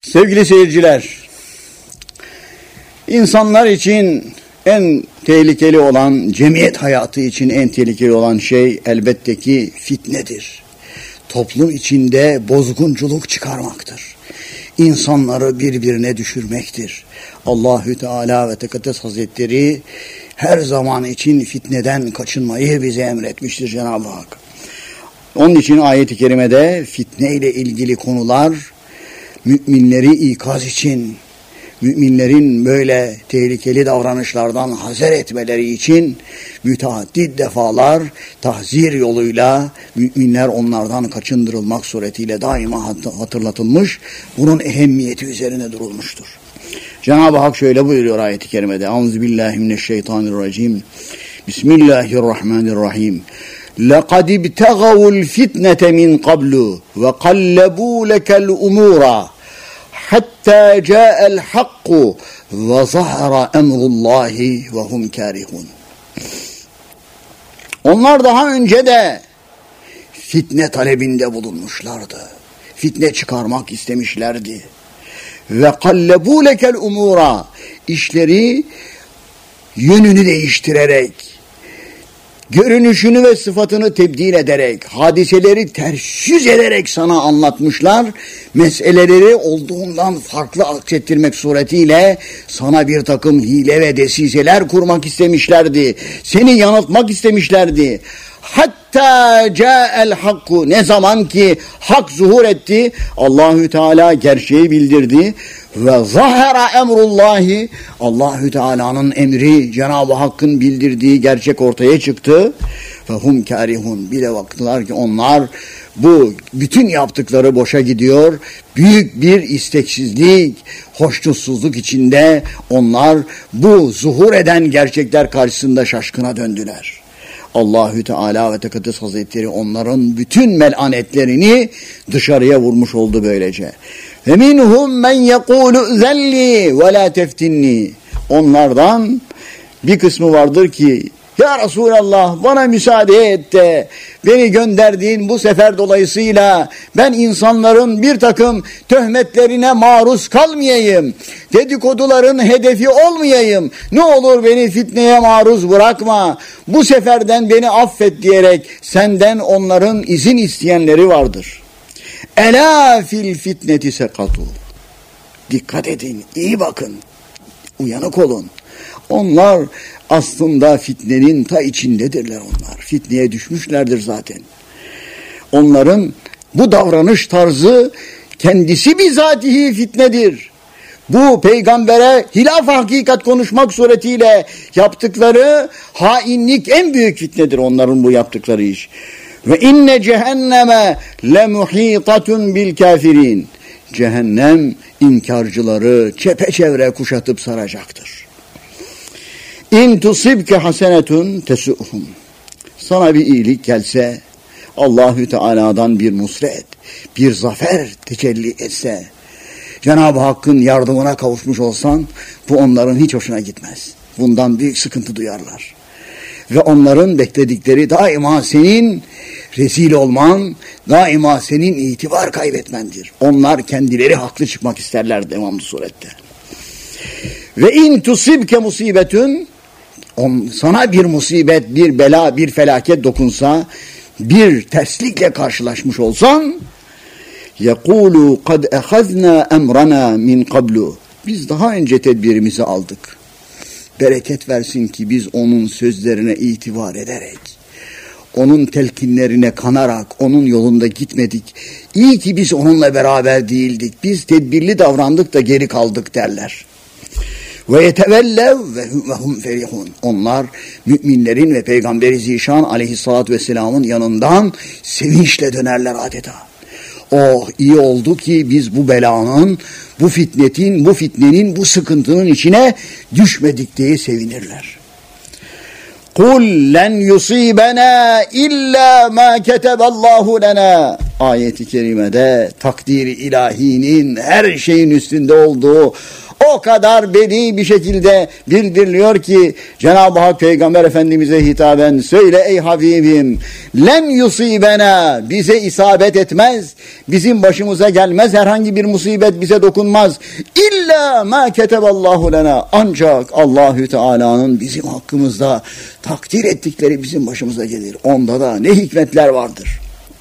Sevgili seyirciler, insanlar için en tehlikeli olan, cemiyet hayatı için en tehlikeli olan şey elbette ki fitnedir. Toplum içinde bozgunculuk çıkarmaktır. İnsanları birbirine düşürmektir. Allahü Teala ve Tekaddes Hazretleri her zaman için fitneden kaçınmayı bize emretmiştir Cenab-ı Hak. Onun için ayet-i kerimede fitne ile ilgili konular müminleri ikaz için, müminlerin böyle tehlikeli davranışlardan hazer etmeleri için müteaddit defalar tahzir yoluyla müminler onlardan kaçındırılmak suretiyle daima hatırlatılmış, bunun ehemmiyeti üzerine durulmuştur. Cenab-ı Hak şöyle buyuruyor ayet-i kerimede: Euzubillahimineşşeytanirracim. Bismillahirrahmanirrahim. لَقَدْ ابْتَغَوُا الْفِتْنَةَ مِنْ قَبْلُ وَقَلَّبُوا لَكَ الْأُمُورَ حَتَّى جَاءَ الْحَقُّ وَظَهَرَ أَمْرُ اللّٰهِ وَهُمْ كَارِهُونَ. Onlar daha önce de fitne talebinde bulunmuşlardı. Fitne çıkarmak istemişlerdi. وَقَلَّبُوا لَكَ الْأُمُورَ. İşleri yönünü değiştirerek, görünüşünü ve sıfatını tebdil ederek, hadiseleri ters yüz ederek sana anlatmışlar. Meseleleri olduğundan farklı aksettirmek suretiyle sana bir takım hile ve desiseler kurmak istemişlerdi. Seni yanıltmak istemişlerdi. Hatta ca'el hakku. Ne zaman ki hak zuhur etti, Allahü Teala gerçeği bildirdi ve zahara emrullahi, Allahü Teala'nın emri, Cenab-ı Hakk'ın bildirdiği gerçek ortaya çıktı. Ve hum karihun. Bir de baktılar ki onlar bu bütün yaptıkları boşa gidiyor. Büyük bir isteksizlik, hoşnutsuzluk içinde onlar bu zuhur eden gerçekler karşısında şaşkına döndüler. Allahü Teala ve Tekaddes Hazretleri onların bütün melanetlerini dışarıya vurmuş oldu böylece. Ve minhum men yekulu zelli ve la teftinni. Onlardan bir kısmı vardır ki, ya Resulallah bana müsaade et de beni gönderdiğin bu sefer dolayısıyla ben insanların bir takım töhmetlerine maruz kalmayayım, dedikoduların hedefi olmayayım, ne olur beni fitneye maruz bırakma, bu seferden beni affet diyerek senden onların izin isteyenleri vardır. Ela fil fitneti sekatu. Dikkat edin, iyi bakın, uyanık olun. Onlar aslında fitnenin ta içindedirler onlar. Fitneye düşmüşlerdir zaten. Onların bu davranış tarzı kendisi bizatihi fitnedir. Bu peygambere hilaf hakikat konuşmak suretiyle yaptıkları hainlik en büyük fitnedir onların bu yaptıkları iş. Ve inne cehenneme lemuhitatun bil kafirin. Cehennem inkarcıları çepeçevre kuşatıp saracaktır. İn tusibke hasenetun tesuhum. Sana bir iyilik gelse, Allahü Teala'dan bir nusret, bir zafer tecelli etse, Cenab-ı Hakk'ın yardımına kavuşmuş olsan, bu onların hiç hoşuna gitmez. Bundan büyük sıkıntı duyarlar. Ve onların bekledikleri daima senin rezil olman, daima senin itibar kaybetmendir. Onlar kendileri haklı çıkmak isterler devamlı surette. Ve in tusibke musibetun, sana bir musibet, bir bela, bir felaket dokunsa, bir terslikle karşılaşmış olsan, yekulu kad ehazna emrana min qablu. Biz daha önce tedbirimizi aldık. Bereket versin ki biz onun sözlerine itibar ederek, onun telkinlerine kanarak, onun yolunda gitmedik. İyi ki biz onunla beraber değildik. Biz tedbirli davrandık da geri kaldık derler. Ve yetevellev ve hum ferihun. Onlar müminlerin ve Peygamberi Zişan aleyhissalatü vesselamın yanından sevinçle dönerler adeta. Oh iyi oldu ki biz bu belanın, bu fitnenin, bu sıkıntının içine düşmedik diye sevinirler. Kul len yusibena illa ma keteballahu lena. Ayet-i kerimede takdiri ilahinin her şeyin üstünde olduğu o o kadar bedi bir şekilde bildiriliyor ki Cenab-ı Hak Peygamber Efendimiz'e hitaben söyle ey Habibim, len yusibena, bize isabet etmez, bizim başımıza gelmez, herhangi bir musibet bize dokunmaz. İlla ma keteballahu lena, ancak Allahü Teala'nın bizim hakkımızda takdir ettikleri bizim başımıza gelir. Onda da ne hikmetler vardır.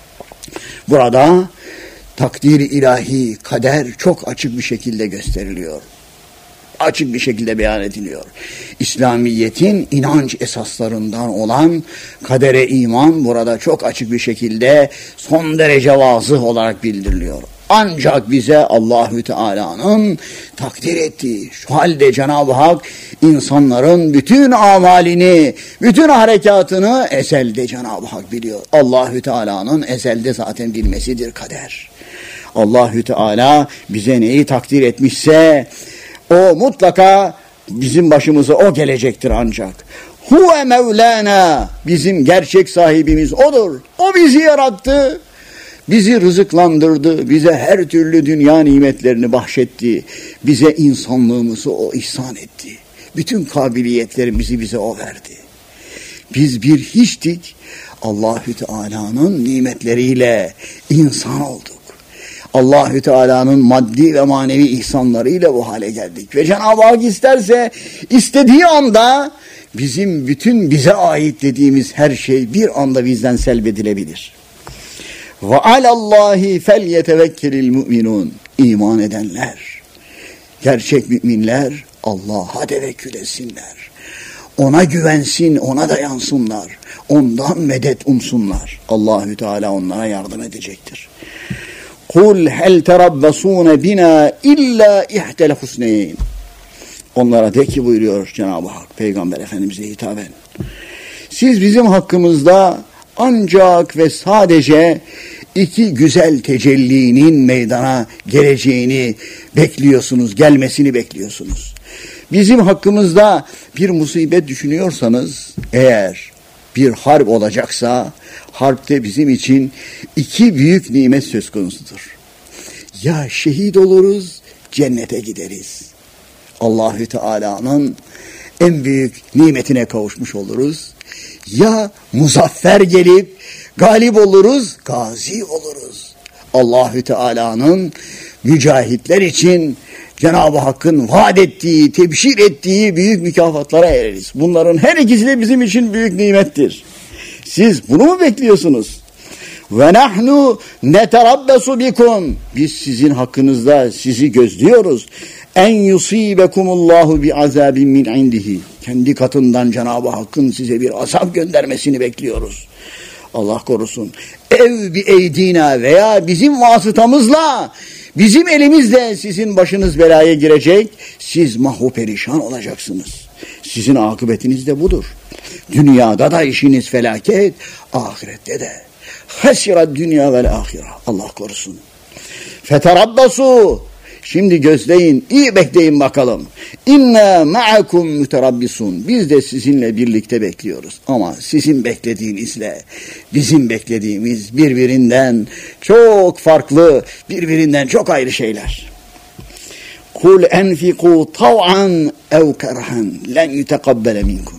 Burada takdir-i ilahi, kader çok açık bir şekilde gösteriliyor. Açık bir şekilde beyan ediliyor. İslamiyet'in inanç esaslarından olan kadere iman burada çok açık bir şekilde son derece vazıh olarak bildiriliyor. Ancak bize Allahü Teala'nın takdir ettiği, şu halde Cenab-ı Hak insanların bütün amalini, bütün harekatını ezelde Cenab-ı Hak biliyor. Allahü Teala'nın ezelde zaten bilmesidir kader. Allahü Teala bize neyi takdir etmişse o mutlaka bizim başımıza o gelecektir ancak. Huve Mevlana, bizim gerçek sahibimiz odur. O bizi yarattı, bizi rızıklandırdı, bize her türlü dünya nimetlerini bahşetti, bize insanlığımızı o ihsan etti. Bütün kabiliyetlerimizi bize o verdi. Biz bir hiçtik, Allahü Teala'nın nimetleriyle insan olduk. Allahü Teala'nın maddi ve manevi ihsanlarıyla bu hale geldik. Ve Cenab-ı Hak isterse istediği anda bizim bütün bize ait dediğimiz her şey bir anda bizden selbedilebilir. Ve alallahi felyetevekkelil mu'minun. İman edenler, gerçek müminler Allah'a tevekkül etsinler. Ona güvensin, ona dayansınlar. Ondan medet umsunlar. Allahü Teala onlara yardım edecektir. Kul hel terabbasune bina illa ihtel husneyn. Onlara de ki buyuruyor Cenab-ı Hak Peygamber Efendimiz'e hitaben. Siz bizim hakkımızda ancak ve sadece iki güzel tecellinin meydana geleceğini bekliyorsunuz, gelmesini bekliyorsunuz. Bizim hakkımızda bir musibet düşünüyorsanız, eğer bir harp olacaksa, harpte bizim için iki büyük nimet söz konusudur. Ya şehit oluruz, cennete gideriz. Allahü Teala'nın en büyük nimetine kavuşmuş oluruz. Ya muzaffer gelip galip oluruz, gazi oluruz. Allahü Teala'nın mücahitler için Cenab-ı Hakk'ın vaat ettiği, tebşir ettiği büyük mükafatlara ereriz. Bunların her ikisi de bizim için büyük nimettir. Siz bunu mu bekliyorsunuz? Ve nahnu neterabbesu bikum. Biz sizin hakkınızda sizi gözlüyoruz. En yusibekumullahu bi azabin min indihi. Kendi katından Cenab-ı Hakk'ın size bir azap göndermesini bekliyoruz. Allah korusun. Ev bi eydina, veya bizim vasıtamızla, bizim elimizle sizin başınız belaya girecek. Siz mahvu perişan olacaksınız. Sizin akıbetiniz de budur. Dünyada da işiniz felaket, ahirette de. Hasirat dünya vel ahire. Allah korusun. Feterabbasu. Şimdi gözleyin, iyi bekleyin bakalım. İnna ma'akum müterabbisun. Biz de sizinle birlikte bekliyoruz. Ama sizin beklediğinizle bizim beklediğimiz birbirinden çok farklı, birbirinden çok ayrı şeyler. Kul enfiku tav'an ev kerhan len yutekabbele minkum.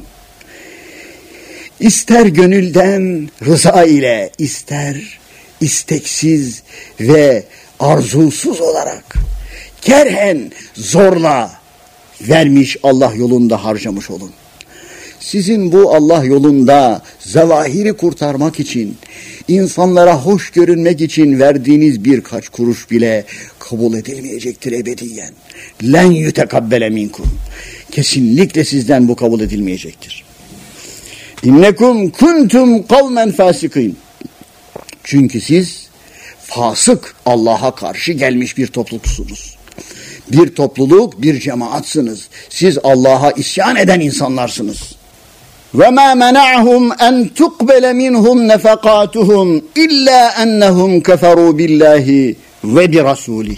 İster gönülden rıza ile, ister isteksiz ve arzusuz olarak, kerhen zorla vermiş, Allah yolunda harcamış olun. Sizin bu Allah yolunda zevahiri kurtarmak için, insanlara hoş görünmek için verdiğiniz birkaç kuruş bile kabul edilmeyecektir ebediyen. Len yutekabbele minkum. Kesinlikle sizden bu kabul edilmeyecektir. İnnekum kuntum kavmen fasikin. Çünkü siz fasık, Allah'a karşı gelmiş bir topluluksunuz. Bir topluluk, bir cemaatsınız. Siz Allah'a isyan eden insanlarsınız. وَمَا مَنَعْهُمْ أَنْ تُقْبَلَ مِنْهُمْ نَفَقَاتُهُمْ إِلَّا أَنَّهُمْ كَفَرُوا بِاللّٰهِ وَبِرَسُولِهِ.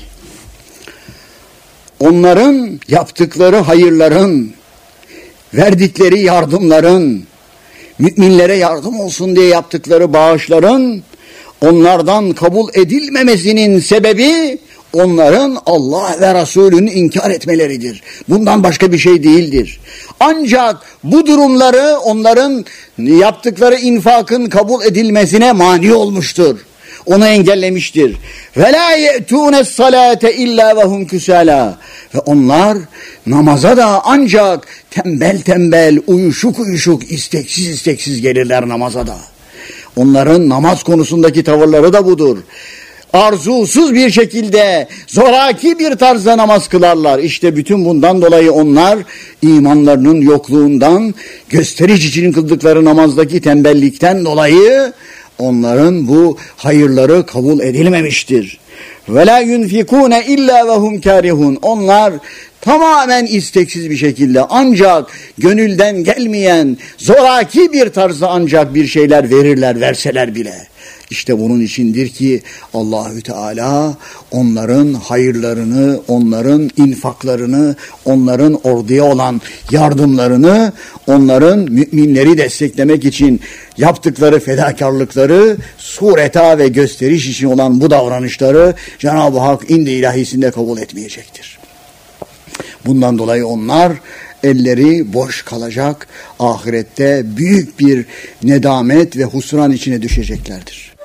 Onların yaptıkları hayırların, verdikleri yardımların, müminlere yardım olsun diye yaptıkları bağışların onlardan kabul edilmemesinin sebebi, onların Allah ve Resulünü inkar etmeleridir. Bundan başka bir şey değildir. Ancak bu durumları onların yaptıkları infakın kabul edilmesine mani olmuştur. Onu engellemiştir. Ve la ye'tûnes salate illa ve hum kusala. Ve onlar namaza da ancak tembel tembel, uyuşuk uyuşuk, isteksiz gelirler namaza da. Onların namaz konusundaki tavırları da budur. Arzusuz bir şekilde zoraki bir tarzda namaz kılarlar. İşte bütün bundan dolayı onlar imanlarının yokluğundan, gösteriş için kıldıkları namazdaki tembellikten dolayı onların bu hayırları kabul edilmemiştir. Ve la yunfikune illa ve hum karihun. Onlar tamamen isteksiz bir şekilde ancak gönülden gelmeyen zoraki bir tarzda ancak bir şeyler verirler, verseler bile. İşte bunun içindir ki Allahü Teala onların hayırlarını, onların infaklarını, onların orduya olan yardımlarını, onların müminleri desteklemek için yaptıkları fedakarlıkları, sureta ve gösteriş için olan bu davranışları Cenab-ı Hak indi ilahisinde kabul etmeyecektir. Bundan dolayı onlar elleri boş kalacak, ahirette büyük bir nedamet ve husran içine düşeceklerdir.